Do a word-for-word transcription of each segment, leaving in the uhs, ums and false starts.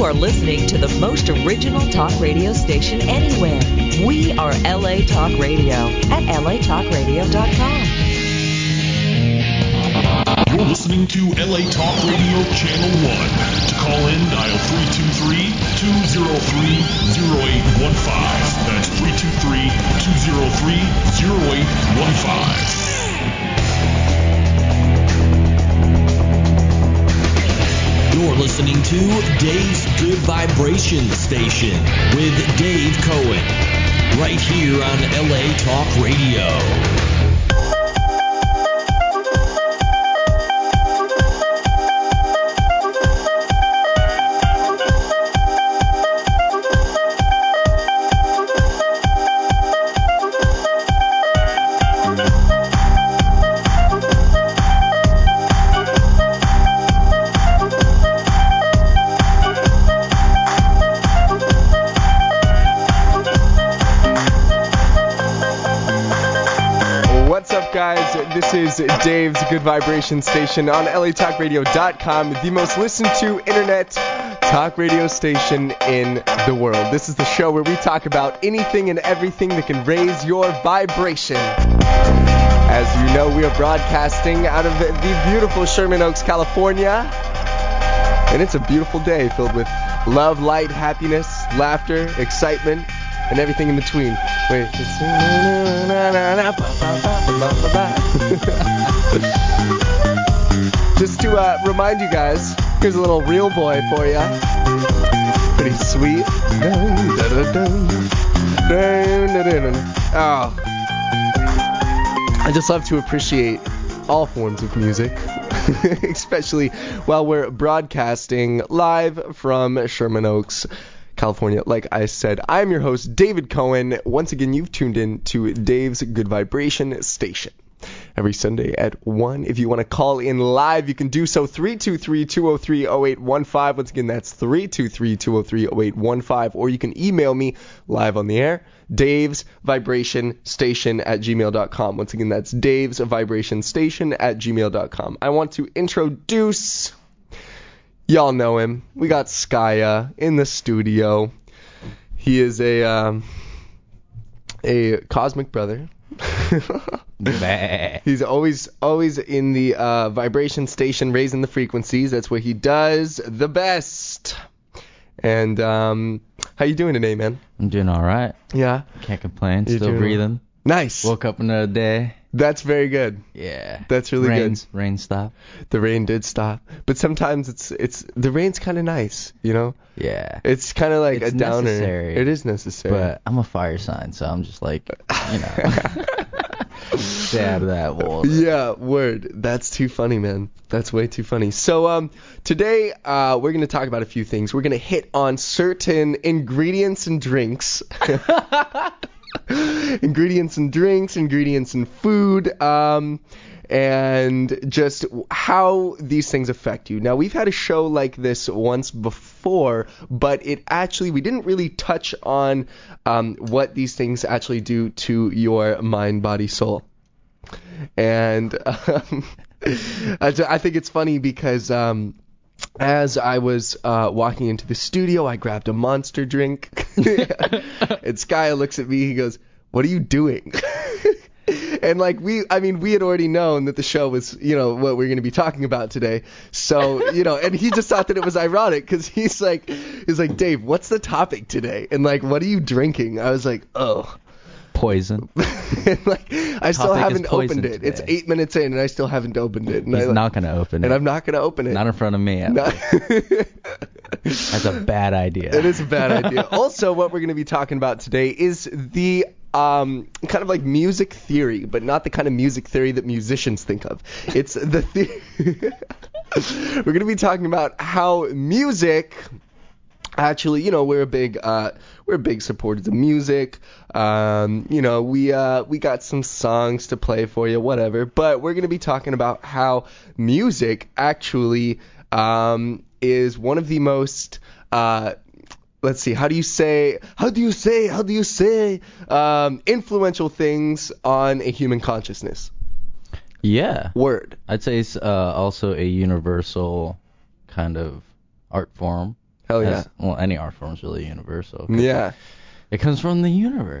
are listening to the most original talk radio station anywhere. We are L A Talk Radio at L A talk radio dot com. You're listening to L A Talk Radio Channel one. To call in, dial three two three, two zero three, zero eight one five. That's three two three, two zero three, zero eight one five. You're listening to Dave's Good Vibration Station with Dave Cohen, right here on L A Talk Radio. This is Dave's Good Vibration Station on L A Talk Radio dot com, the most listened to internet talk radio station in the world. This is the show where we talk about anything and everything that can raise your vibration. As you know, we are broadcasting out of the beautiful Sherman Oaks, California. And it's a beautiful day filled with love, light, happiness, laughter, excitement, and everything in between. Wait. Just to uh, remind you guys, here's a little real boy for you. Pretty sweet. Oh. I just love to appreciate all forms of music, especially while we're broadcasting live from Sherman Oaks, California. Like I said, I'm your host, David Cohen. Once again, you've tuned in to Dave's Good Vibration Station every Sunday at one. If you want to call in live, you can do so. three two three, two zero three, zero eight one five. Once again, that's three two three, two zero three, zero eight one five. Or you can email me live on the air, Dave's Vibration Station at gmail dot com. Once again, that's Dave's Vibration Station at gmail dot com. I want to introduce... Y'all know him. We got Skya in the studio. He is a um, a cosmic brother. He's always always in the uh, vibration station, raising the frequencies. That's what he does the best. And um, how you doing today, man? I'm doing all right. Yeah. Can't complain. You're Still breathing. Nice. Woke up another day. That's very good. Yeah. That's really Rain's, good. Rain stopped. The rain did stop. But sometimes it's it's the rain's kind of nice, you know? Yeah. It's kind of like it's a downer. Necessary, it is necessary. But I'm a fire sign, so I'm just like, you know, stay out of that water. Yeah, word. That's too funny, man. That's way too funny. So um, today uh, we're going to talk about a few things. We're going to hit on certain ingredients and drinks. Ingredients and drinks, ingredients and food, um, and just how these things affect you. Now, we've had a show like this once before, but it actually, we didn't really touch on um, what these things actually do to your mind, body, soul. And um, I think it's funny because... Um, As I was uh, walking into the studio, I grabbed a Monster drink. And Skya looks at me. He goes, "What are you doing?" And like we, I mean, we had already known that the show was, you know, what we're going to be talking about today. So, you know, and he just thought that it was ironic because he's like, he's like, "Dave, what's the topic today? And like, what are you drinking?" I was like, "Oh." Poison. And like, I still Topic haven't is poison opened it. today. It's eight minutes in, and I still haven't opened it. And He's I, not going to open it. And I'm not going to open it. Not in front of me. At Not- That's a bad idea. It is a bad idea. Also, what we're going to be talking about today is the um, kind of like music theory, but not the kind of music theory that musicians think of. It's the the- we're going to be talking about how music... Actually, you know, we're a big uh, we're big supporters of music. Um, you know, we uh, we got some songs to play for you, whatever. But we're gonna be talking about how music actually um, is one of the most uh, let's see, how do you say, how do you say, how do you say, um, influential things on a human consciousness. Yeah. Word. I'd say it's uh, also a universal kind of art form. Hell yeah. As, well, any art form is really universal. Yeah. It comes from the universe.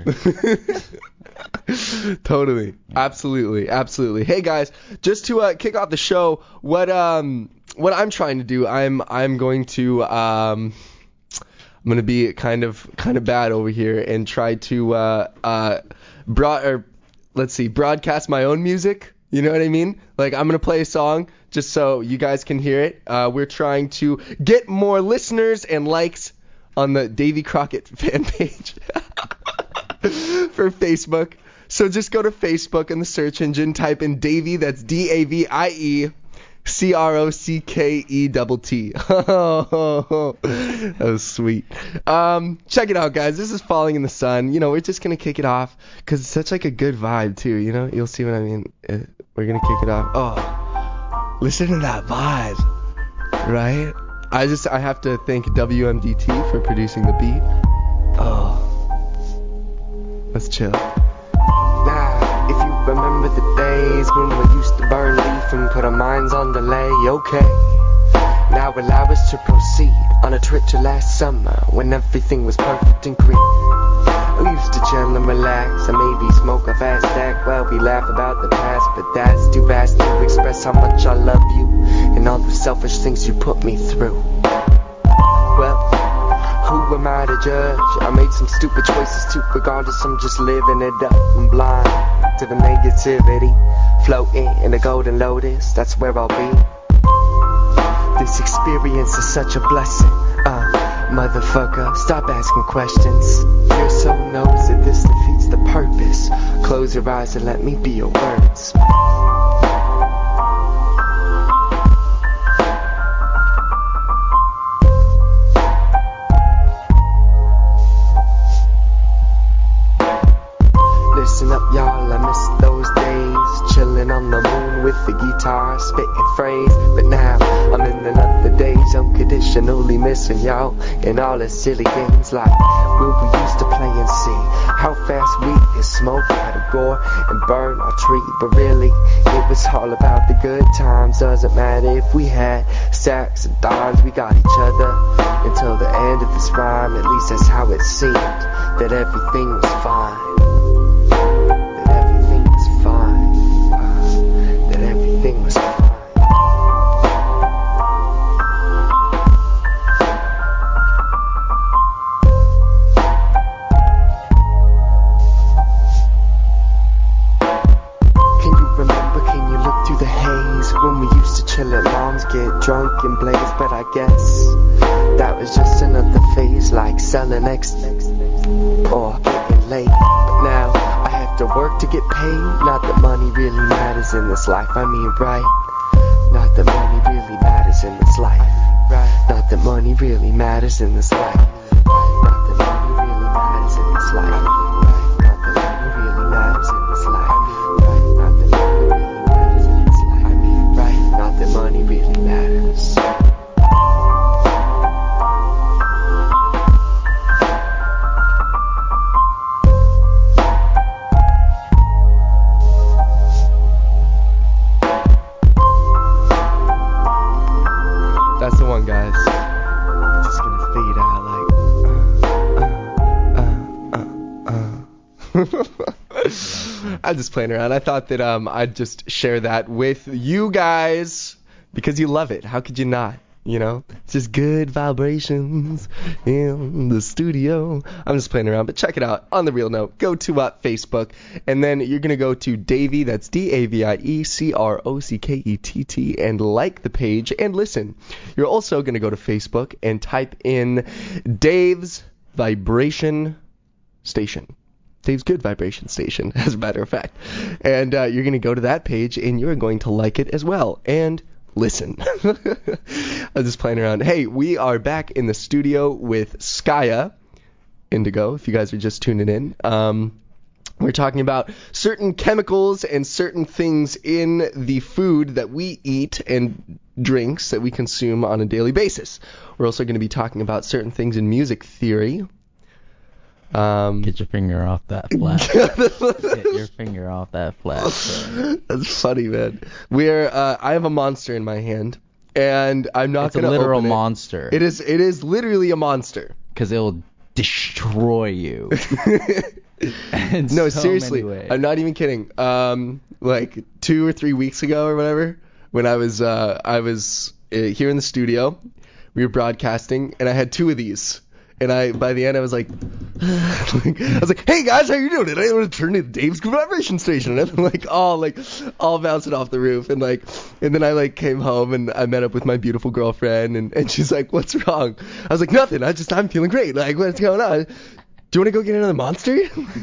Totally. Absolutely. Absolutely. Hey guys, just to uh, kick off the show, what um what I'm trying to do, I'm I'm going to um I'm going to be kind of kind of bad over here and try to uh uh broad or let's see, broadcast my own music. You know what I mean? Like, I'm going to play a song just so you guys can hear it. Uh, we're trying to get more listeners and likes on the Davy Crockett fan page for Facebook. So just go to Facebook in the search engine, type in Davy, that's D A V I E C R O C K E T T. That was sweet. Um, check it out, guys. This is Falling in the Sun. You know, we're just going to kick it off because it's such like a good vibe, too. You know, you'll see what I mean. Uh, we're going to kick it off. Oh, listen to that vibe, right? I just, I have to thank W M D T for producing the beat. Oh, let's chill. Nah, if you remember the days when we used to burn leaf and put our minds on delay, okay. Now allow us to proceed on a trip to last summer when everything was perfect and green. We used to chill and relax and maybe smoke a fast stack while we laugh about the past, but that's too fast to express how much I love you and all the selfish things you put me through. Well, who am I to judge? I made some stupid choices too, regardless, I'm just living it up. I'm blind to the negativity, floating in the golden lotus, that's where I'll be. This experience is such a blessing, uh, motherfucker, stop asking questions. You're so nosy, this defeats the purpose. Close your eyes and let me be your words. Listen up, y'all, I miss those days, chilling on the moon with the guitar, spitting phrase. But now I'm in another days, unconditionally missing y'all and all the silly games like when we used to play and see how fast we could smoke out of gore and burn our tree. But really, it was all about the good times. Doesn't matter if we had stacks of dimes, we got each other until the end of this rhyme. At least that's how it seemed, that everything was fine. That everything was fine. Uh, that everything was fine. Can you remember, can you look through the haze when we used to chill at mom's, get drunk and blaze? But I guess that was just another phase, like selling ecstasy or getting laid. But now I have to work to get paid. Not that money really matters in this life, I mean right. Not that money really matters in this life. Not that money really matters in this life. Not that money really matters in this life. Not that money really matters in this life. Not that money really matters in this life. Right? Not that money really matters. That's the one, guys. I'm just gonna fade out like. Uh, uh, uh, uh. I'm just playing around. I thought that um I'd just share that with you guys because you love it. How could you not? You know, it's just good vibrations in the studio. I'm just playing around, but check it out. On the real note, go to uh, Facebook, and then you're going to go to Davy, that's D A V I E C R O C K E T T, and like the page and listen. You're also going to go to Facebook and type in Dave's Vibration Station. Dave's Good Vibration Station, as a matter of fact. And uh, you're going to go to that page, and you're going to like it as well. And listen. I'm just playing around. Hey, we are back in the studio with Skya Indigo, if you guys are just tuning in. Um, we're talking about certain chemicals and certain things in the food that we eat and drinks that we consume on a daily basis. We're also going to be talking about certain things in music theory. Um, Get your finger off that flat. Get your finger off that flat. That's funny, man. We're uh, I have a monster in my hand, and I'm not It's a gonna literal open it. monster. It is. It is literally a monster. Because it'll destroy you. In No, so seriously, many ways. I'm not even kidding. Um, like two or three weeks ago or whatever, when I was uh, I was uh, here in the studio, we were broadcasting, and I had two of these. And I, by the end, I was like, I was like, hey guys, how you doing? And I want to turn to Dave's Good Vibration Station. And I'm like, all like, all bouncing off the roof. And like, and then I like came home and I met up with my beautiful girlfriend. And, and she's like, what's wrong? I was like, nothing. I just, I'm feeling great. Like, what's going on? Do you want to go get another monster?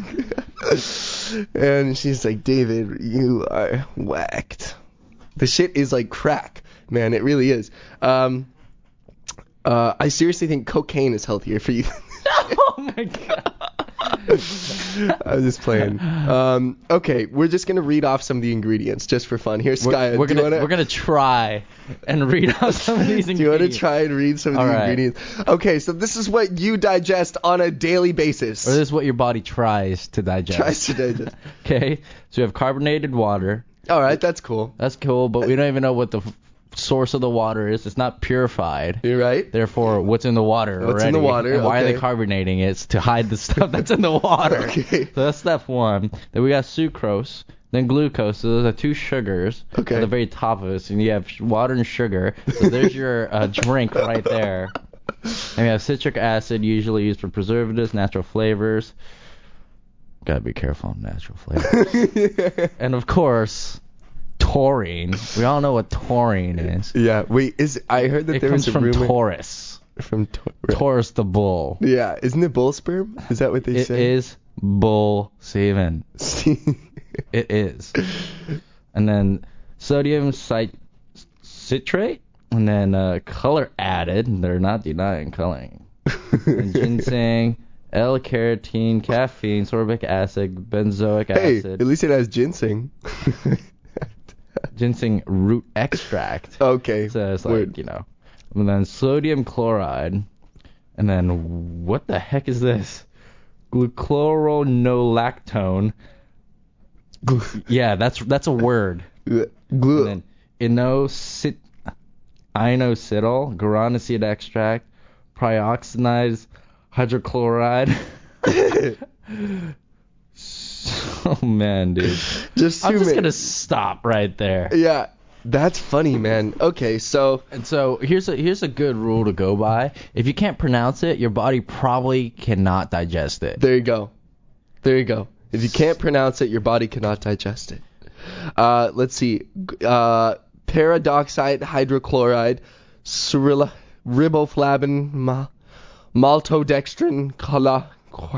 And she's like, David, you are whacked. The shit is like crack, man. It really is. Um, Uh, I seriously think cocaine is healthier for you. Oh my god. I'm just playing. Um, okay, we're just gonna read off some of the ingredients just for fun. Here's Sky. We're, we're do gonna you wanna, we're gonna try and read out some of these do you want ingredients. to try and read some of All the right. ingredients? Okay, so this is what you digest on a daily basis. Or this is what your body tries to digest. Tries to digest. Okay, so we have carbonated water. All right, that's cool. That's cool, but we don't even know what the f- source of the water is. It's not purified. You're right. Therefore, what's in the water What's in already? the water, And why are they okay. carbonating it? It's to hide the stuff that's in the water. Okay. So that's step one. Then we got sucrose, then glucose. So those are two sugars Okay. at the very top of it. And you have sh- water and sugar. So there's your uh, drink right there. And we have citric acid, usually used for preservatives, natural flavors. Gotta be careful on natural flavors. And of course, taurine. We all know what taurine is. Yeah. Wait, is I heard that It there comes was a from rumor Taurus. from Tor- Taurus the bull. Yeah, isn't it bull sperm? Is that what they It say? is bull semen. It is. And then sodium cit- citrate, and then uh, color added. They're not denying coloring. And ginseng, L-carotene, caffeine, sorbic acid, benzoic Hey, acid, at least it has ginseng. ginseng root extract. Okay. So it's like, word. you know. And then sodium chloride. And then what the heck is this? Glucuronolactone. Yeah, that's that's a word. Glue. And then inosit, inositol, guaranacid extract, prioxidized hydrochloride. Oh man, dude. just I'm two just gonna minutes. stop right there. Yeah, that's funny, man. Okay, so And so here's a here's a good rule to go by. If you can't pronounce it, your body probably cannot digest it. there you go. There you go. If you can't pronounce it, your body cannot digest it. Uh, let's see. Uh, paradoxide hydrochloride, cerilla, riboflavin, ma, maltodextrin, cola,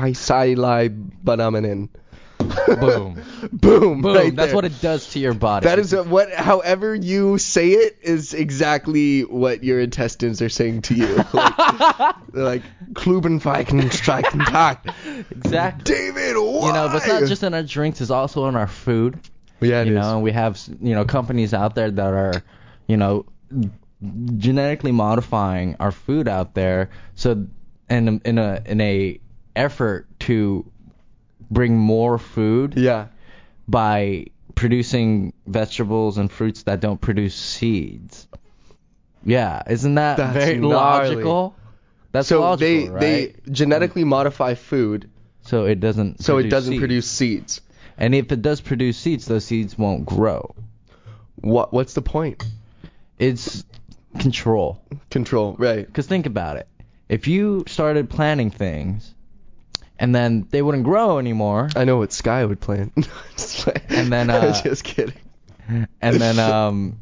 quicilibanamin. Boom. Boom. Boom. Right That's there. what it does to your body. That is what, however you say it, is exactly what your intestines are saying to you. Like, they're like, Klubenfeichen streichen Tag. exactly. David, why? You know, but it's not just in our drinks; it's also in our food. Yeah, it you is. know, and we have you know companies out there that are, you know, genetically modifying our food out there. So, in in a in a effort to bring more food Yeah. by producing vegetables and fruits that don't produce seeds. Yeah, isn't that That's very gnarly. logical? That's So logical, they right? they genetically modify food so it doesn't. so it produce doesn't seeds. produce seeds. And if it does produce seeds, those seeds won't grow. What what's the point? It's control. Control, right? Because think about it. If you started planting things, and then they wouldn't grow anymore, I know what Sky would plan. Just like- And then, uh, just kidding. and then um,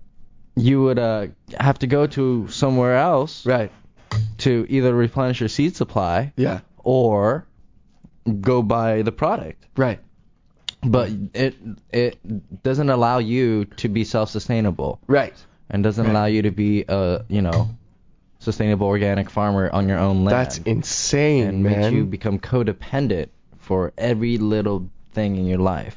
you would uh have to go to somewhere else Right. to either replenish your seed supply Yeah. or go buy the product. Right. But it it doesn't allow you to be self-sustainable, Right. and doesn't Right. allow you to be a you know sustainable organic farmer on your own land. That's insane, and man. makes you become codependent for every little thing in your life.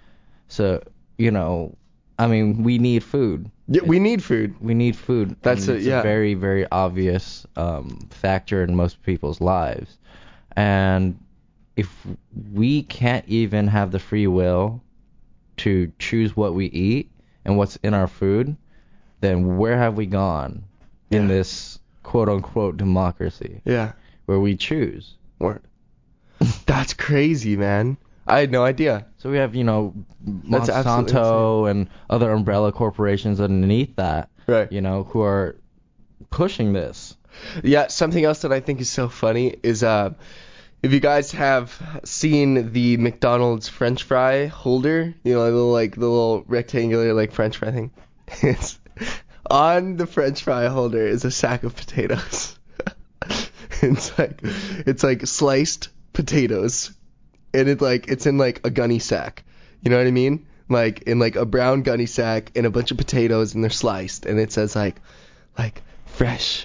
So, you know, I mean, we need food. Yeah, we need food. We need food. That's and a- it's yeah. a very, very obvious um, factor in most people's lives. And if we can't even have the free will to choose what we eat and what's in our food, then where have we gone in Yeah. this quote-unquote democracy Yeah. where we choose? Word. That's crazy, man. I had no idea. So we have, you know, That's absolutely Monsanto and other umbrella corporations underneath that, Right. you know, who are pushing this. Yeah, something else that I think is so funny is uh, if you guys have seen the McDonald's French fry holder, you know, the little, like the little rectangular like French fry thing. It's on the French fry holder is a sack of potatoes. It's like it's like sliced potatoes, and it like it's in like a gunny sack. You know what I mean? Like in like a brown gunny sack and a bunch of potatoes, and they're sliced, and it says like like fresh.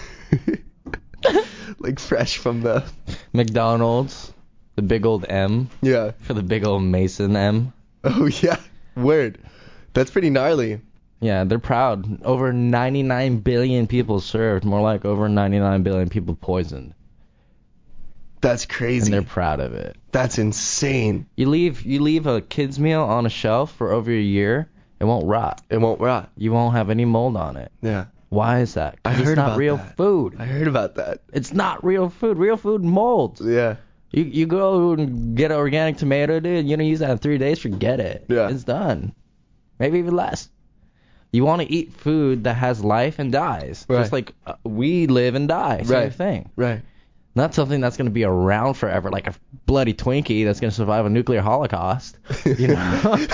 Like fresh from the McDonald's, the big old M yeah. for the big old Mason M. Oh yeah, word. That's pretty gnarly. Yeah, they're proud. Over ninety-nine billion people served, more like over ninety-nine billion people poisoned, That's and crazy. they're proud of it. That's insane. You leave you leave a kid's meal on a shelf for over a year, it won't rot. It won't rot. You won't have any mold on it. Yeah. Why is that? 'Cause I heard it's not about real that. food. I heard about that. It's not real food. Real food molds. Yeah. You you go and get an organic tomato, dude. You don't use that in three days. Forget it. Yeah. It's done. Maybe even less. You want to eat food that has life and dies, Right. just like uh, we live and die. Same Right. thing. Right. Not something that's going to be around forever, like a bloody Twinkie that's going to survive a nuclear holocaust. You know.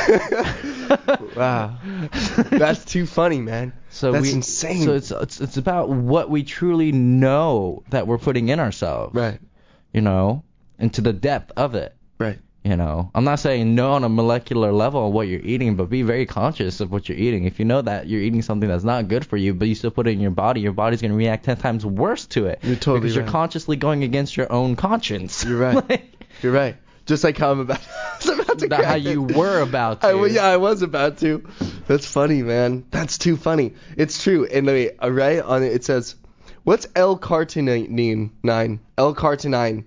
Wow. That's too funny, man. So That's we, insane. So it's, it's it's about what we truly know that we're putting in ourselves. Right. You know, and to the depth of it. Right. You know, I'm not saying no on a molecular level of what you're eating, but be very conscious of what you're eating. If you know that you're eating something that's not good for you, but you still put it in your body, your body's going to react ten times worse to it. You're totally Because right. you're consciously going against your own conscience. You're right. Like, You're right. Just like how I'm about, I was about to not crack how it. you were about to. I, well, yeah, I was about to. That's funny, man. That's too funny. It's true. And wait, uh, right on it, it says, what's L-carnitine? Nine. L-carnitine.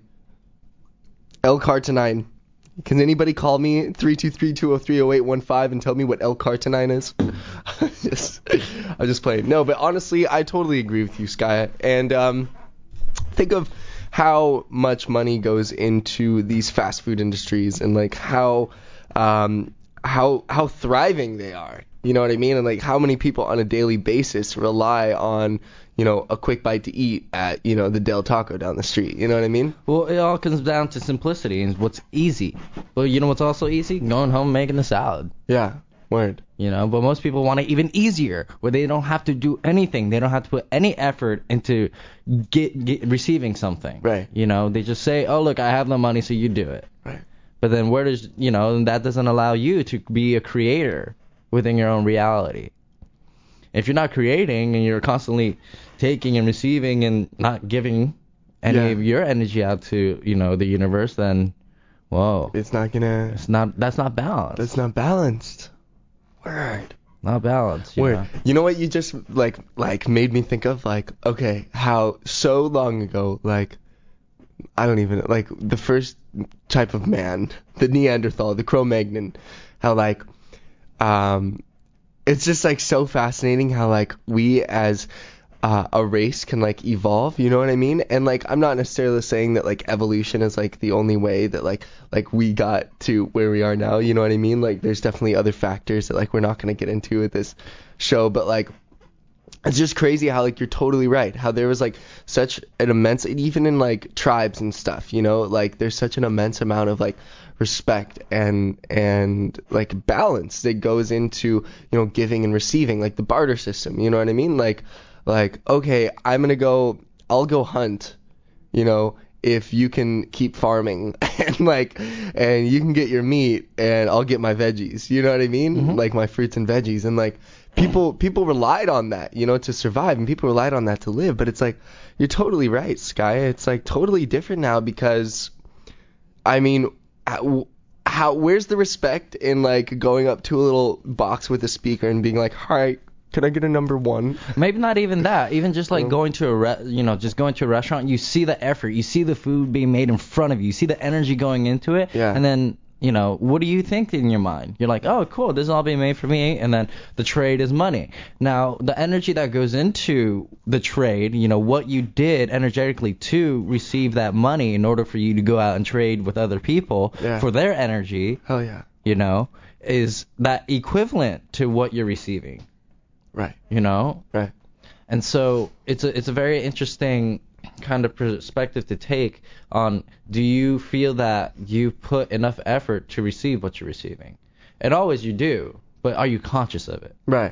L-carnitine. Can anybody call me three two three, two oh three, oh eight one five and tell me what L-carnitine is? just, I'm just playing. No, but honestly, I totally agree with you, Skye. And um, think of how much money goes into these fast food industries and like how um, how how thriving they are. You know what I mean? And like how many people on a daily basis rely on, you know, a quick bite to eat at, you know, the Del Taco down the street. You know what I mean? Well, it all comes down to simplicity and what's easy. Well, you know what's also easy? Going home and making a salad. Yeah. Word. You know, but most people want it even easier, where they don't have to do anything. They don't have to put any effort into get, get receiving something. Right. You know, they just say, oh, look, I have the money, so you do it. Right. But then where does, you know, that doesn't allow you to be a creator within your own reality. If you're not creating and you're constantly taking and receiving and not giving any Yeah. of your energy out to, you know, the universe, then, whoa, It's not gonna. it's not, that's not balanced. That's not balanced. Word. not balanced. You Word. know? You know what you just like like made me think of? Like, okay, how so long ago, like I don't even like the first type of man, the Neanderthal, the Cro-Magnon, how like um it's just like so fascinating how like we as uh, a race can like evolve, you know what I mean? And like I'm not necessarily saying that like evolution is like the only way that like like we got to where we are now, you know what I mean? Like there's definitely other factors that like we're not going to get into with this show, but like it's just crazy how like you're totally right, how there was like such an immense, even in like tribes and stuff, you know, like there's such an immense amount of like respect and and like balance that goes into, you know, giving and receiving, like the barter system, you know what I mean? Like like okay, I'm gonna go I'll go hunt, you know, if you can keep farming and like and you can get your meat and I'll get my veggies, you know what I mean? Mm-hmm. Like my fruits and veggies, and like people people relied on that, you know, to survive, and people relied on that to live. But it's like you're totally right, Skye. It's like totally different now because I mean, how, how where's the respect in like going up to a little box with a speaker and being like, "All right, can I get a number one?" Maybe not even that. Even just like Yeah. going to a, re- you know, just going to a restaurant, you see the effort, you see the food being made in front of you, you see the energy going into it, Yeah. and then you know, what do you think in your mind? You're like, oh, cool, this is all being made for me, and then the trade is money. Now, the energy that goes into the trade, you know, what you did energetically to receive that money in order for you to go out and trade with other people Yeah. for their energy, Hell yeah. you know, is that equivalent to what you're receiving, Right. you know? Right. And so it's a it's a very interesting kind of perspective to take on, do you feel that you put enough effort to receive what you're receiving? And always you do, but are you conscious of it? Right.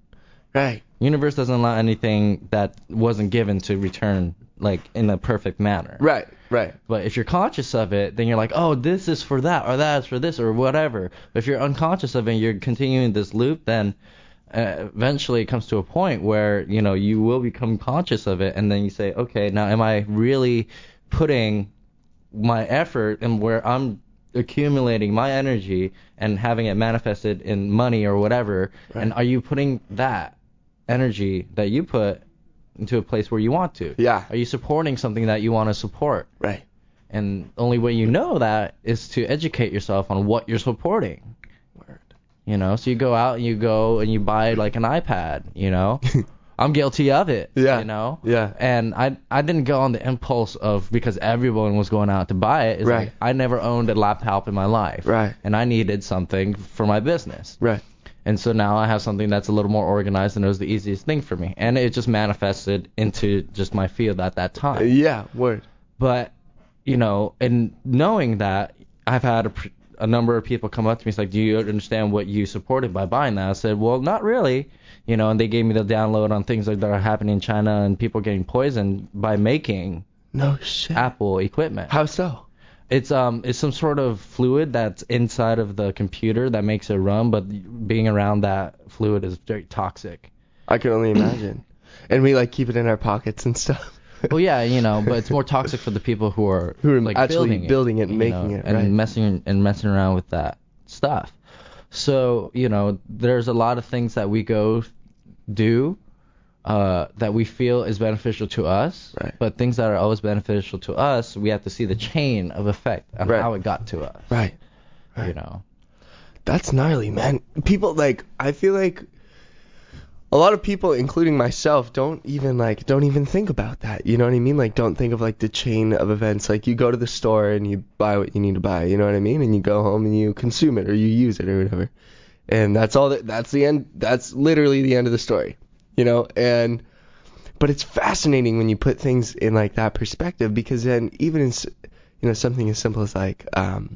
Right. Universe doesn't allow anything that wasn't given to return like in a perfect manner. Right. Right. But if you're conscious of it, then you're like, oh, this is for that, or that is for this, or whatever. But if you're unconscious of it and you're continuing this loop, then uh, eventually it comes to a point where, you know, you will become conscious of it, and then you say, okay, now am I really putting my effort and where I'm accumulating my energy and having it manifested in money or whatever, Right. and are you putting that energy that you put into a place where you want to? Yeah. Are you supporting something that you want to support? Right. And the only way you know that is to educate yourself on what you're supporting. Word. You know, so you go out and you go and you buy like an iPad, you know. I'm guilty of it, Yeah. you know. Yeah. And I I didn't go on the impulse of because everyone was going out to buy it. It's Right. like I never owned a laptop in my life. Right. And I needed something for my business. Right. And so now I have something that's a little more organized, and it was the easiest thing for me. And it just manifested into just my field at that time. Yeah. Word. But, you know, and knowing that, I've had a, pr- a number of people come up to me, it's like, do you understand what you supported by buying that? I said, well, not really. You know, and they gave me the download on things like that are happening in China and people getting poisoned by making No shit. Apple equipment. How so? It's um it's some sort of fluid that's inside of the computer that makes it run, but being around that fluid is very toxic. I can only imagine. And we like keep it in our pockets and stuff. Well, yeah, you know, but it's more toxic for the people who are Who are like actually building it, building it and you making know, it, and right. messing and messing around with that stuff. So, you know, there's a lot of things that we go do uh, that we feel is beneficial to us, Right. but things that are always beneficial to us, we have to see the chain of effect on Right. how it got to us. Right. You know. That's gnarly, man. People like I feel like a lot of people, including myself, don't even like don't even think about that. You know what I mean? Like don't think of like the chain of events. Like you go to the store and you buy what you need to buy. You know what I mean? And you go home and you consume it or you use it or whatever. And that's all. That, that's the end. That's literally the end of the story. You know. And but it's fascinating when you put things in like that perspective, because then even in s- you know something as simple as like um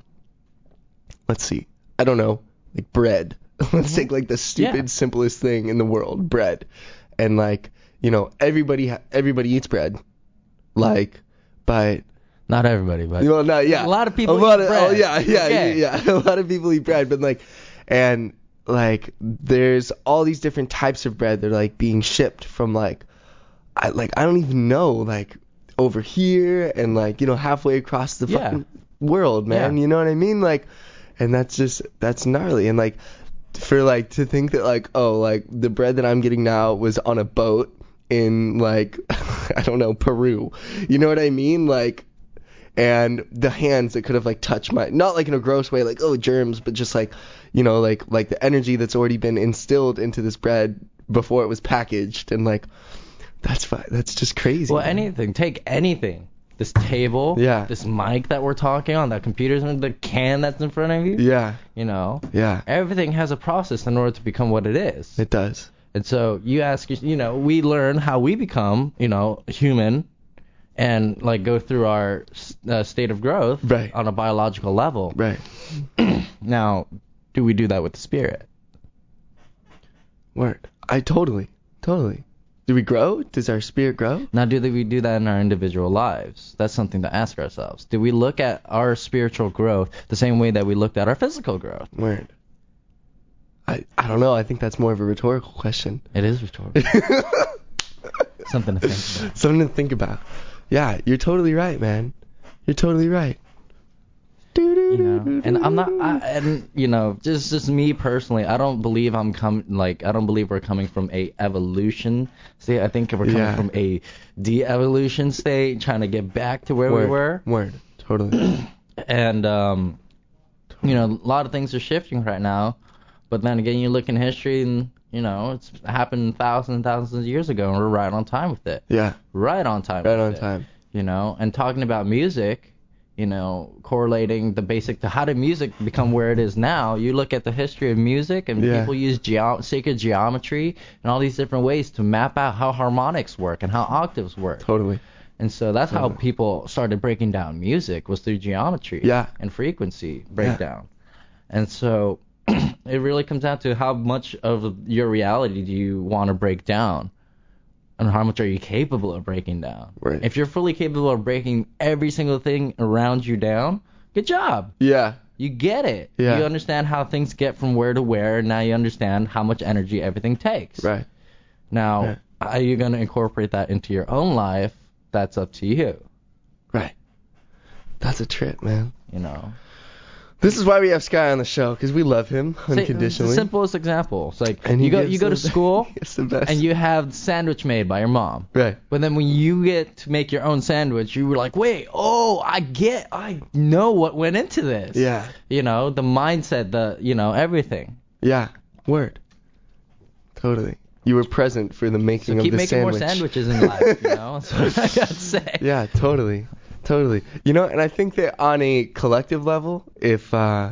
let's see, I don't know, like bread. Let's take like the stupid Yeah. simplest thing in the world, bread. And like, you know, everybody ha- everybody eats bread. Like, but Not everybody, but well, no, yeah. A lot of people a lot eat of, bread. Oh, yeah, yeah, Okay. yeah, yeah. A lot of people eat bread, but like, and like, there's all these different types of bread. They're like being shipped from like, I like I don't even know, like over here and like you know halfway across the Yeah. fucking world, man. Yeah. You know what I mean? Like, and that's just that's gnarly. And like, for like to think that like oh like the bread that I'm getting now was on a boat in like I don't know Peru. You know what I mean? Like. And the hands that could have like touched my, not like in a gross way, like oh germs, but just like, you know, like like the energy that's already been instilled into this bread before it was packaged, and like, that's fi- that's just crazy. Well, man. anything. Take anything. This table. Yeah. This mic that we're talking on. That computer's in the can that's in front of you. Yeah, You know. yeah, Everything has a process in order to become what it is. it does. And so you ask, you know, we learn how we become, you know, human, and like go through our uh, state of growth Right. on a biological level. Right. Now, do we do that with the spirit? Word. I totally, totally. Do we grow? Does our spirit grow? Now, do we do that in our individual lives? That's something to ask ourselves. Do we look at our spiritual growth the same way that we looked at our physical growth? Word. I I don't know. I think that's more of a rhetorical question. It is rhetorical. Something to think about. Something to think about. Yeah, you're totally right, man. You're totally right. You know, and I'm not, I, and you know, just just me personally, I don't believe I'm com like I don't believe we're coming from a evolution state. I think we're coming Yeah. from a de-evolution state, trying to get back to where Word. we were. Word. Totally. And um, you know, a lot of things are shifting right now. But then again, you look in history and, you know, it's happened thousands and thousands of years ago, and we're right on time with it. Yeah. Right on time Right with on it. time. You know, and talking about music, you know, correlating the basic to how did music become where it is now. You look at the history of music, and Yeah. people use geo- sacred geometry and all these different ways to map out how harmonics work and how octaves work. Totally. And so that's how people started breaking down music, was through geometry Yeah. and frequency breakdown. And so it really comes down to how much of your reality do you want to break down, and how much are you capable of breaking down. Right. If you're fully capable of breaking every single thing around you down, good job. Yeah. You get it. Yeah. You understand how things get from where to where, and now you understand how much energy everything takes. Right. Now, Yeah. how are you going to incorporate that into your own life? That's up to you. Right. That's a trip, man. You know. This is why we have Sky on the show, because we love him Say- unconditionally. It's the simplest example. It's like And he you go gives you go to the- school It's the best. and you have sandwich made by your mom. Right. But then when you get to make your own sandwich, you were like, wait, oh, I get, I know what went into this. Yeah. You know, the mindset, the, you know, everything. Yeah. Word. Totally. You were present for the making So of keep the making sandwich. more sandwiches in life, you know? That's what I gotta say. Yeah, totally. Totally. You know, and I think that on a collective level, if, uh,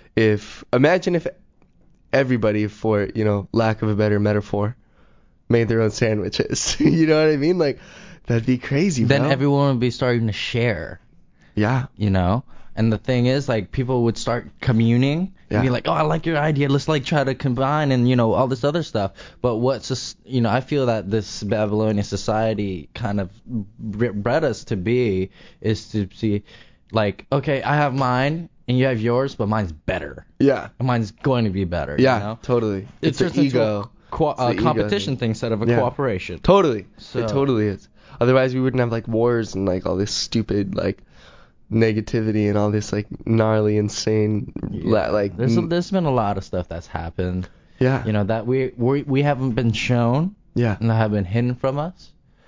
if, imagine if everybody, for, you know, lack of a better metaphor, made their own sandwiches. You know what I mean? Like, that'd be crazy, Then bro. everyone would be starting to share, Yeah. you know? And the thing is, like, people would start communing Yeah. and be like, oh, I like your idea. Let's, like, try to combine and, you know, all this other stuff. But what's just, you know, I feel that this Babylonian society kind of bred us to be is to see, like, okay, I have mine and you have yours, but mine's better. Yeah. And mine's going to be better, Yeah, you know? totally. It It's an turns into ego. a co- It's uh, the ego competition thing. thing instead of a Yeah. cooperation. Totally. So- It totally is. Otherwise, we wouldn't have, like, wars and, like, all this stupid, like, negativity and all this, like, gnarly, insane, la- like, There's, a, n- there's been a lot of stuff that's happened, yeah. you know, that we, we, we haven't been shown. Yeah. And that have been hidden from us.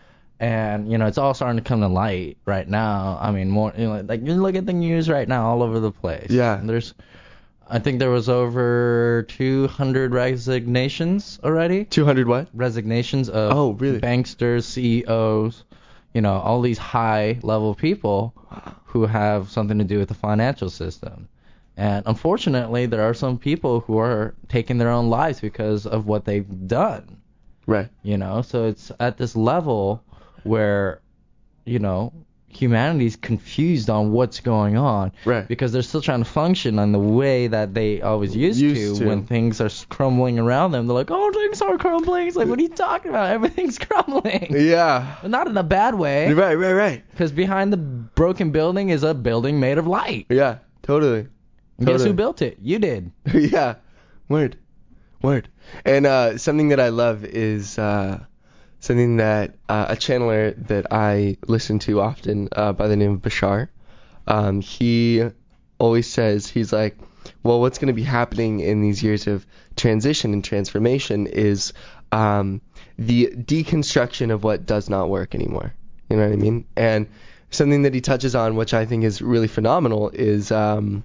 And, you know, it's all starting to come to light right now. I mean, more, you know, like, you look at the news right now all over the place. Yeah. And there's, I think there was over two hundred resignations already. two hundred what? Resignations of Oh, really? banksters, C E Os, you know, all these high level people who have something to do with the financial system. And unfortunately, there are some people who are taking their own lives because of what they've done. Right. You know, so it's at this level where, you know, humanity's confused on what's going on. Right. Because they're still trying to function in the way that they always used, Used to, to. when things are s- crumbling around them. They're like, oh, things are crumbling. It's like, what are you talking about? Everything's crumbling. Yeah. But not in a bad way. Right, right, right. Because behind the broken building is a building made of light. Yeah, totally. And guess Totally. who built it? You did. Yeah. Word. Word. And uh, something that I love is uh, something that uh, a channeler that I listen to often uh, by the name of Bashar, um, he always says, he's like, well, what's going to be happening in these years of transition and transformation is um, the deconstruction of what does not work anymore. You know what I mean? And something that he touches on, which I think is really phenomenal, is um,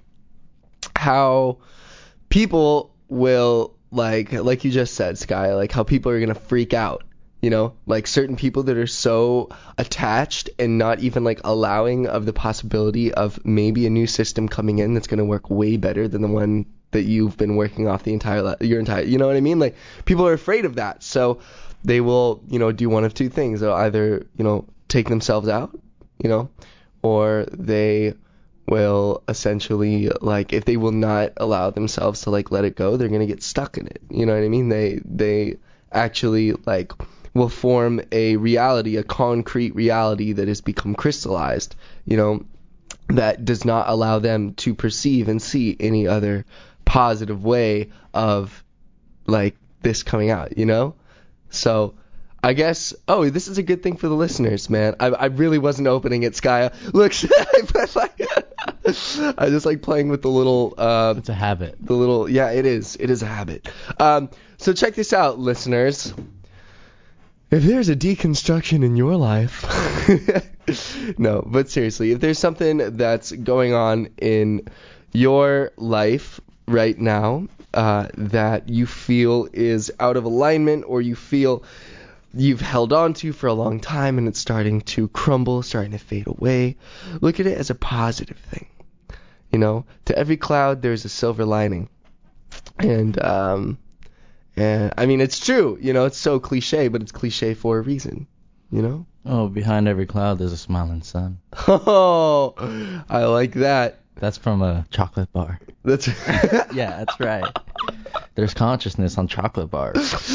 how people will, like like you just said, Sky, like how people are going to freak out. You know, like certain people that are so attached and not even like allowing of the possibility of maybe a new system coming in that's going to work way better than the one that you've been working off the entire li- your entire, you know what I mean? Like people are afraid of that. So they will, you know, do one of two things. They'll either, you know, take themselves out, you know, or they will essentially, like, if they will not allow themselves to like let it go, they're going to get stuck in it. You know what I mean? They they actually like will form a reality, a concrete reality that has become crystallized, you know, that does not allow them to perceive and see any other positive way of like this coming out, you know? So I guess, oh, this is a good thing for the listeners, man. I I really wasn't opening it, Skya. Look, I just like playing with the little uh It's a habit. the little, yeah, it is. It is a habit. Um, so check this out, listeners. If there's a deconstruction in your life, no, but seriously, if there's something that's going on in your life right now uh, that you feel is out of alignment, or you feel you've held on to for a long time and it's starting to crumble, starting to fade away, look at it as a positive thing. You know, to every cloud there's a silver lining. And, um, and I mean, it's true. You know, it's so cliche, but it's cliche for a reason. You know? Oh, behind every cloud there's a smiling sun. Oh, I like that. That's from a chocolate bar. That's Yeah, that's right. There's consciousness on chocolate bars.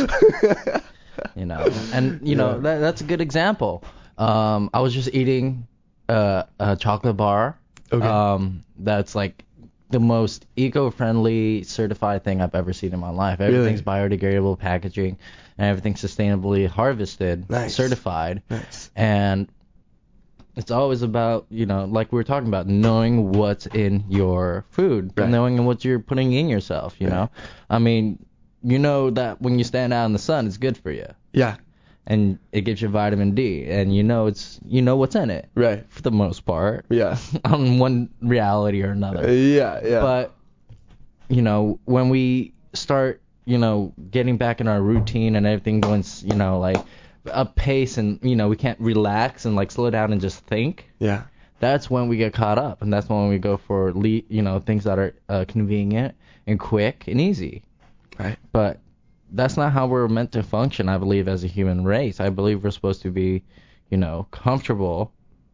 You know, and you know Yeah. that that's a good example. Um, I was just eating uh, a chocolate bar. Okay. Um, that's like the most eco-friendly certified thing I've ever seen in my life. Everything's biodegradable packaging, and everything's sustainably harvested, Nice. certified. Nice. And it's always about, you know, like we were talking about, knowing what's in your food, Right. knowing what you're putting in yourself, you Right. know. I mean, you know that when you stand out in the sun, it's good for you, Yeah. and it gives you vitamin D, and you know it's you know what's in it Right. for the most part, Yeah. on one reality or another. Yeah. Yeah. But you know, when we start, you know, getting back in our routine and everything going, s- you know, like up pace, and you know, we can't relax and like slow down and just think. yeah. That's when we get caught up, and that's when we go for le- you know, things that are uh, convenient and quick and easy. Right. But that's not how we're meant to function, I believe, as a human race. I believe we're supposed to be, you know, comfortable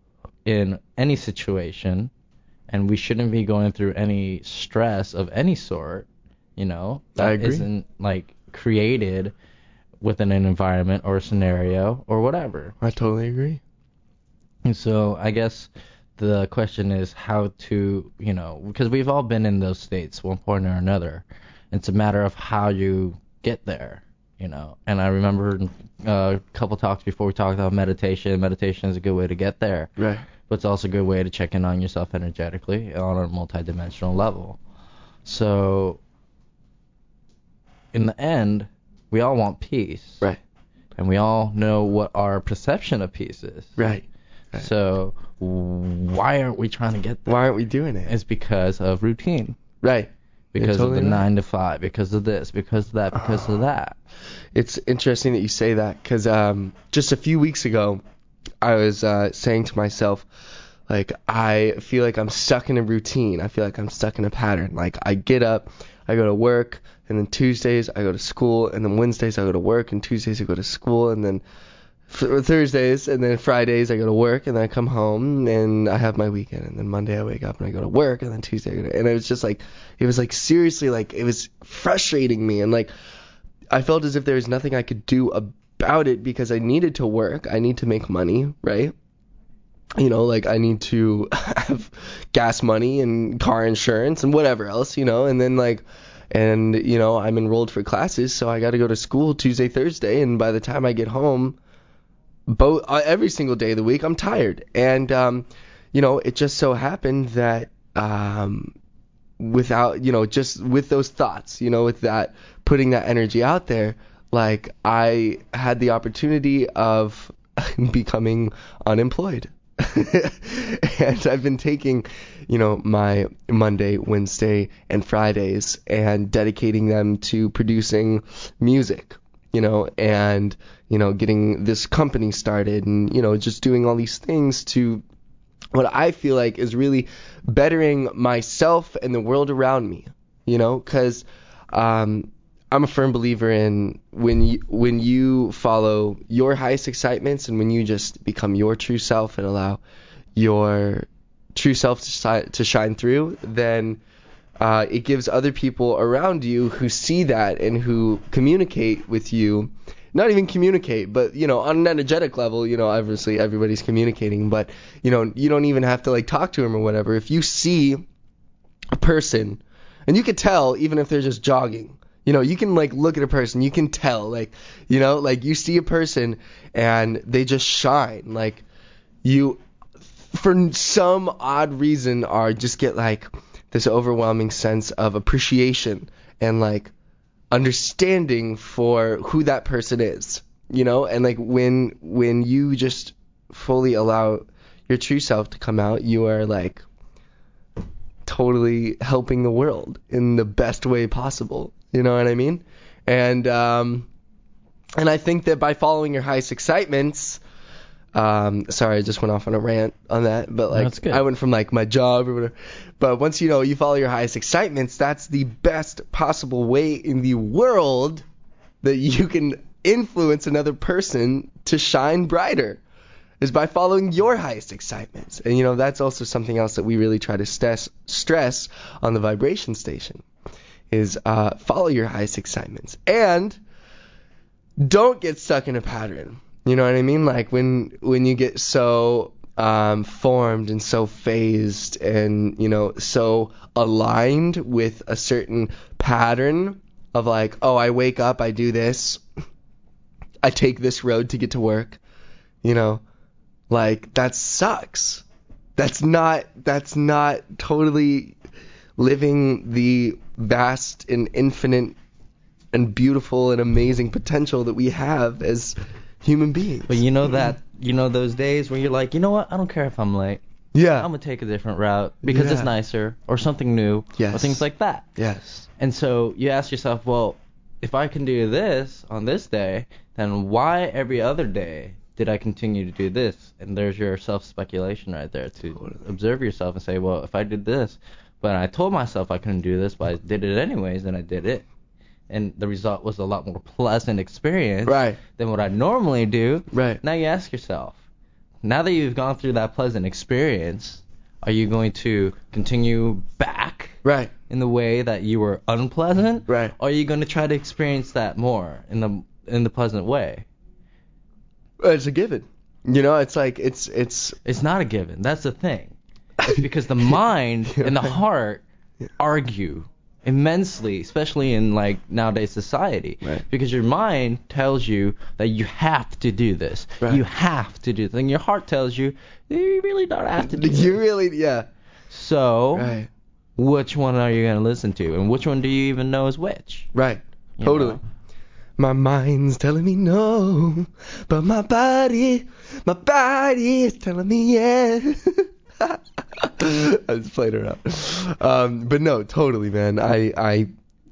in any situation, and we shouldn't be going through any stress of any sort, you know, that I agree. isn't like created within an environment or a scenario or whatever. I totally agree. And so I guess the question is how to, you know, because we've all been in those states one point or another. It's a matter of how you get there, you know. And I remember uh, a couple talks before we talked about meditation. Meditation is a good way to get there, Right. but it's also a good way to check in on yourself energetically on a multidimensional level. So in the end, we all want peace. Right. And we all know what our perception of peace is. Right. Right. So why aren't we trying to get there? Why aren't we doing it? It's because of routine. Right. Because totally of the right. nine to five, because of this, because of that, because of that. It's interesting that you say that, because um, just a few weeks ago, I was uh, saying to myself, like, I feel like I'm stuck in a routine. I feel like I'm stuck in a pattern. Like, I get up, I go to work, and then Tuesdays I go to school, and then Wednesdays I go to work, and Tuesdays I go to school, and then f- Thursdays, and then Fridays I go to work, and then I come home, and I have my weekend, and then Monday I wake up and I go to work, and then Tuesday I go to, and it was just like, it was like seriously, like, it was frustrating me, and like, I felt as if there was nothing I could do about it because I needed to work, I need to make money, right? You know, like, I need to have gas money and car insurance and whatever else, you know, and then like, and you know, I'm enrolled for classes, so I got to go to school Tuesday, Thursday, and by the time I get home, both uh, every single day of the week, I'm tired. And um, you know, it just so happened that um, without, you know, just with those thoughts, you know, with that, putting that energy out there, like, I had the opportunity of becoming unemployed. And I've been taking, you know, my Monday, Wednesday, and Fridays and dedicating them to producing music, you know, and, you know, getting this company started and, you know, just doing all these things to what I feel like is really bettering myself and the world around me, you know, because um, I'm a firm believer in when you, when you follow your highest excitements and when you just become your true self and allow your true self to, shi- to shine through, then uh, it gives other people around you who see that and who communicate with you, not even communicate, but, you know, on an energetic level, you know, obviously everybody's communicating, but, you know, you don't even have to, like, talk to them or whatever. If you see a person, and you can tell even if they're just jogging, you know, you can, like, look at a person, you can tell, like, you know, like, you see a person and they just shine, like, you, for some odd reason, are just get, like, this overwhelming sense of appreciation and, like, understanding for who that person is, you know, and, like, when when you just fully allow your true self to come out, you are, like, totally helping the world in the best way possible. You know what I mean? And um, and I think that by following your highest excitements, um, sorry, I just went off on a rant on that, but like That's good. I went from like my job or whatever. But once you know you follow your highest excitements, that's the best possible way in the world that you can influence another person to shine brighter, is by following your highest excitements. And you know that's also something else that we really try to stress stress on the vibration station, is uh, follow your highest excitements and don't get stuck in a pattern. You know what I mean? Like when when you get so um, formed and so phased and you know so aligned with a certain pattern of like, oh, I wake up, I do this, I take this road to get to work, you know, like that sucks. That's not that's not totally living the vast and infinite and beautiful and amazing potential that we have as human beings. But you know that, you know those days where you're like, you know what, I don't care if I'm late. Yeah. I'm going to take a different route because Yeah. it's nicer or something new Yes. or things like that. Yes. And so you ask yourself, well, if I can do this on this day, then why every other day did I continue to do this? And there's your self-speculation right there to Totally. observe yourself and say, well, if I did this, but I told myself I couldn't do this, but I did it anyways, then I did it. And the result was a lot more pleasant experience Right. than what I normally do. Right. Now you ask yourself, now that you've gone through that pleasant experience, are you going to continue back Right. in the way that you were unpleasant? Right. Or are you going to try to experience that more in the in the pleasant way? It's a given. You know, it's like it's it's It's not a given. That's the thing. It's because the mind and the heart argue immensely, especially in like nowadays society. Right. Because your mind tells you that you have to do this. Right. You have to do this. And your heart tells you you really don't have to do this. you really yeah. So, Right. which one are you going to listen to? And which one do you even know is which? Right. You Totally. know? My mind's telling me no, but my body, my body is telling me yes. I just played around. Um, but no, totally, man. I, I,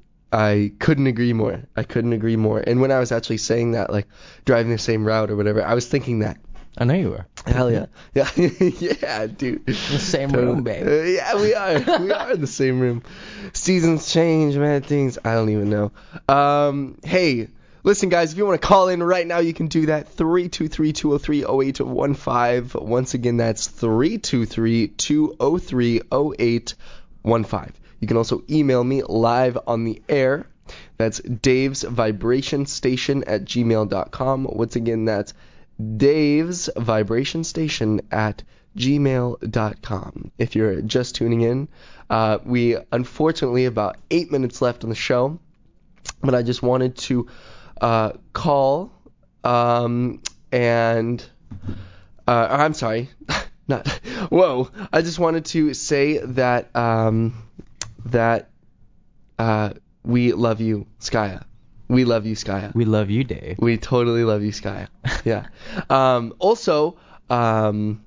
I couldn't agree more. I couldn't agree more. And when I was actually saying that, like driving the same route or whatever, I was thinking that. I know you were. Hell yeah. Yeah, yeah, dude. The same Totally. room, babe. Uh, yeah, we are. We are in the same room. Seasons change, man. Things I don't even know. Um, hey, listen, guys. If you want to call in right now, you can do that. three two three, two oh three, oh eight one five. Once again, that's three two three, two oh three, oh eight one five. You can also email me live on the air. That's Dave's Vibration Station at gmail dot com. Once again, that's Dave's Vibration Station at gmail dot com. If you're just tuning in, uh, we unfortunately have about eight minutes left on the show, but I just wanted to uh, call um, and uh, I'm sorry, not whoa. I just wanted to say that um, that uh, we love you, Skya. We love you, Skya. We love you, Dave. We totally love you, Skya. Yeah. Um, also, um,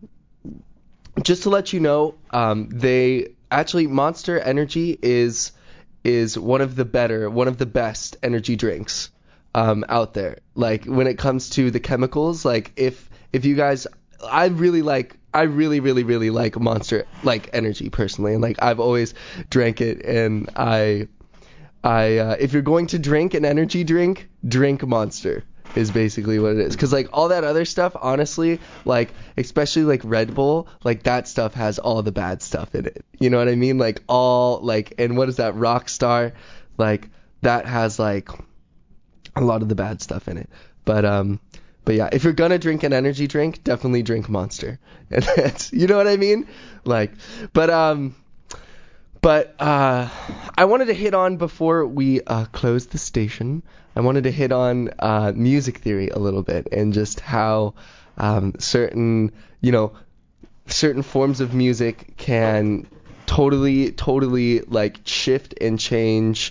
just to let you know, um, they actually Monster Energy is is one of the better, one of the best energy drinks um, out there. Like when it comes to the chemicals, like if if you guys, I really like. I really, really, really like Monster like Energy personally, and like I've always drank it, and I. I uh, if you're going to drink an energy drink, drink Monster is basically what it is. Because like all that other stuff, honestly, like especially like Red Bull, like that stuff has all the bad stuff in it. You know what I mean? Like all like and what is that Rockstar? Like that has like a lot of the bad stuff in it. But um but yeah, if you're gonna drink an energy drink, definitely drink Monster. And that's you know what I mean? Like but um But uh, I wanted to hit on, before we uh, close the station, I wanted to hit on uh, music theory a little bit, and just how um, certain, you know, certain forms of music can totally, totally like shift and change,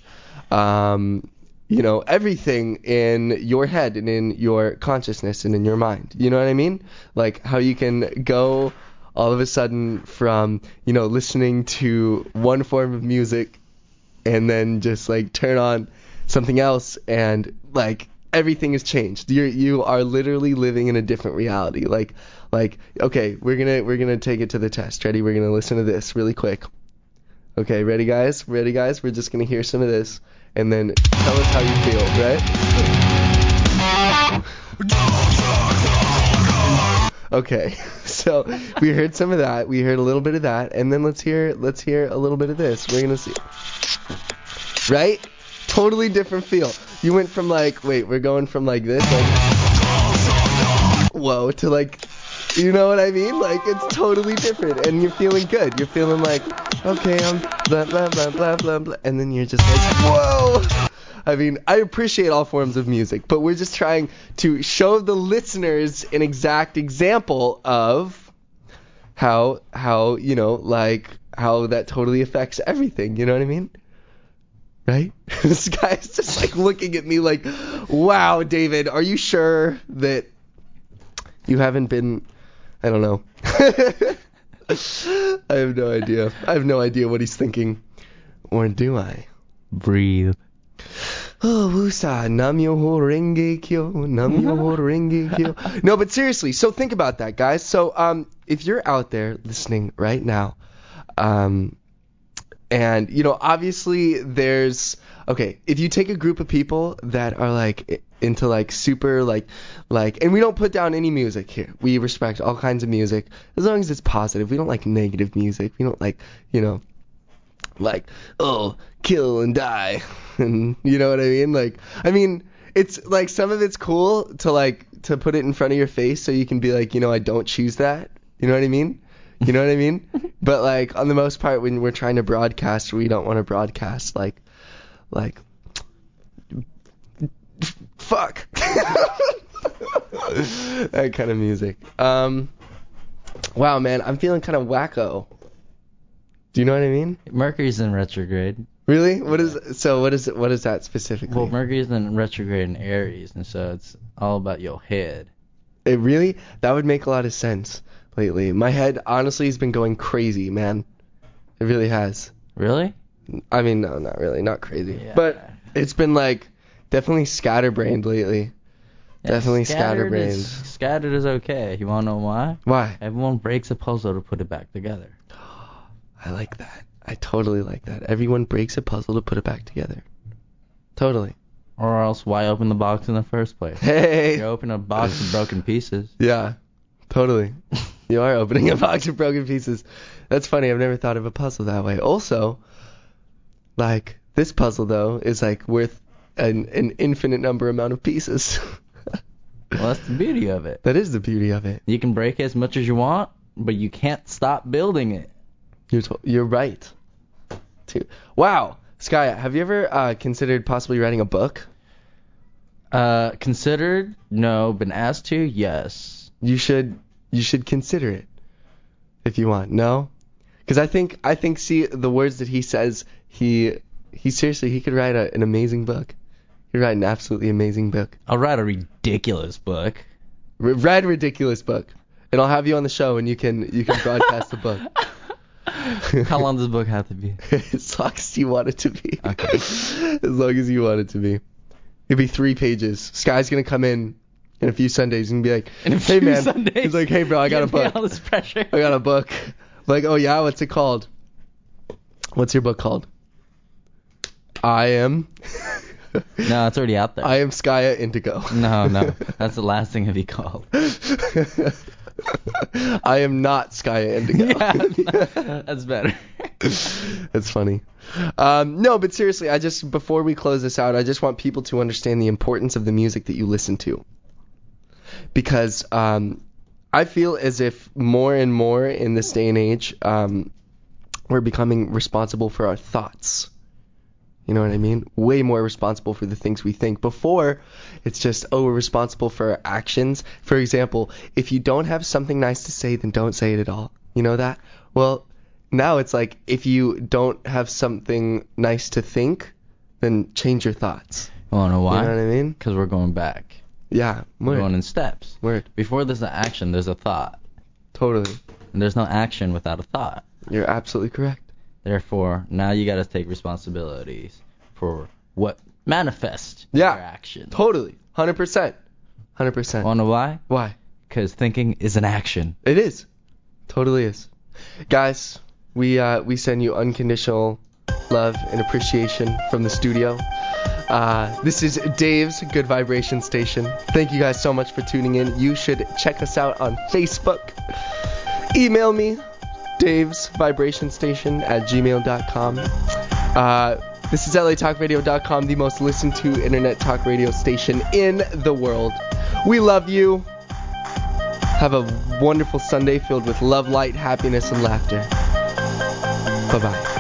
um, you know, everything in your head and in your consciousness and in your mind. You know what I mean? Like how you can go all of a sudden from, you know, listening to one form of music and then just like turn on something else and like everything has changed. You you are literally living in a different reality. Like like okay, we're gonna we're gonna take it to the test. Ready? We're gonna listen to this really quick. Okay, ready guys? Ready guys? We're just gonna hear some of this and then tell us how you feel, right? Okay, so we heard some of that. We heard a little bit of that, and then let's hear let's hear a little bit of this. We're gonna see, right? Totally different feel. You went from like, wait, we're going from like this, like, whoa, to like, you know what I mean? Like, it's totally different, and you're feeling good. You're feeling like, okay, I'm blah, blah, blah, blah, blah, blah, and then you're just like, whoa! I mean, I appreciate all forms of music, but we're just trying to show the listeners an exact example of how, how, you know, like, how that totally affects everything, you know what I mean? Right? This guy's just like looking at me like, wow, David, are you sure that you haven't been, I don't know. I have no idea. I have no idea what he's thinking. Or do I? Breathe. Oh, Wusa, Nam-myoho Renge Kyo, Nam-myoho Renge Kyo. No, but seriously, so think about that, guys. So, um, if you're out there listening right now, um, and, you know, obviously there's, okay, if you take a group of people that are, like, into, like, super, like, like, and we don't put down any music here. We respect all kinds of music, as long as it's positive. We don't like negative music. We don't like, you know, like, oh, kill and die. And, you know what I mean? Like, I mean, it's, like, some of it's cool to, like, to put it in front of your face so you can be like, you know, I don't choose that. You know what I mean? You know what I mean? But, like, on the most part, when we're trying to broadcast, we don't want to broadcast, like, like, fuck. That kind of music. Um, wow, man, I'm feeling kind of wacko. Do you know what I mean? Mercury's in retrograde. Really? What is, so what is it, what is that specifically? Well, Mercury's in retrograde in Aries, and so it's all about your head. It really? That would make a lot of sense lately. My head, honestly, has been going crazy, man. It really has. Really? I mean, no, not really. Not crazy. Yeah. But it's been, like, definitely scatterbrained lately. Yeah, definitely scattered scatterbrained. Is, scattered is okay. You want to know why? Why? Everyone breaks a puzzle to put it back together. I like that. I totally like that. Everyone breaks a puzzle to put it back together. Totally. Or else, why open the box in the first place? Hey! You open a box of broken pieces. Yeah, totally. You are opening a box of broken pieces. That's funny. I've never thought of a puzzle that way. Also, like, this puzzle, though, is, like, worth an, an infinite number amount of pieces. Well, that's the beauty of it. That is the beauty of it. You can break it as much as you want, but you can't stop building it. You're to- you're right. Too. Wow, Sky, have you ever uh, considered possibly writing a book? Uh, considered? No. Been asked to? Yes. You should you should consider it if you want. No, because I think I think see the words that he says he he seriously he could write a, an amazing book. He'd write an absolutely amazing book. I'll write a ridiculous book. R- read ridiculous book, and I'll have you on the show and you can you can broadcast the book. How long does the book have to be? As long as you want it to be. Okay. As long as you want it to be. It'd be three pages. Sky's gonna come in in a few Sundays and be like, In a hey few man. Sundays, He's like, hey bro, I got a give me book. all this pressure. I got a book. I'm like, oh yeah, what's it called? What's your book called? I am. No, it's already out there. I am Skya Indigo. No, no. That's the last thing to be called. I am not Skya Indigo. Yeah, that's better. That's funny. Um, no, but seriously, I just, before we close this out, I just want people to understand the importance of the music that you listen to. Because um, I feel as if more and more in this day and age, um, we're becoming responsible for our thoughts. You know what I mean? Way more responsible for the things we think. Before, it's just, oh, we're responsible for our actions. For example, if you don't have something nice to say, then don't say it at all. You know that? Well, now it's like, if you don't have something nice to think, then change your thoughts. You want to know why? You know what I mean? Because we're going back. Yeah. We're Word. going in steps. Word. Before there's an action, there's a thought. Totally. And there's no action without a thought. You're absolutely correct. Therefore, now you got to take responsibilities for what manifests Yeah. your action. Totally. one hundred percent. one hundred percent. Wanna know why? Why? Because thinking is an action. It is. Totally is. Guys, we uh, we send you unconditional love and appreciation from the studio. Uh, this is Dave's Good Vibration Station. Thank you guys so much for tuning in. You should check us out on Facebook. Email me, Dave's Vibration Station at gmail dot com. Uh, this is L A Talk Radio dot com, the most listened to internet talk radio station in the world. We love you. Have a wonderful Sunday filled with love, light, happiness, and laughter. Bye-bye.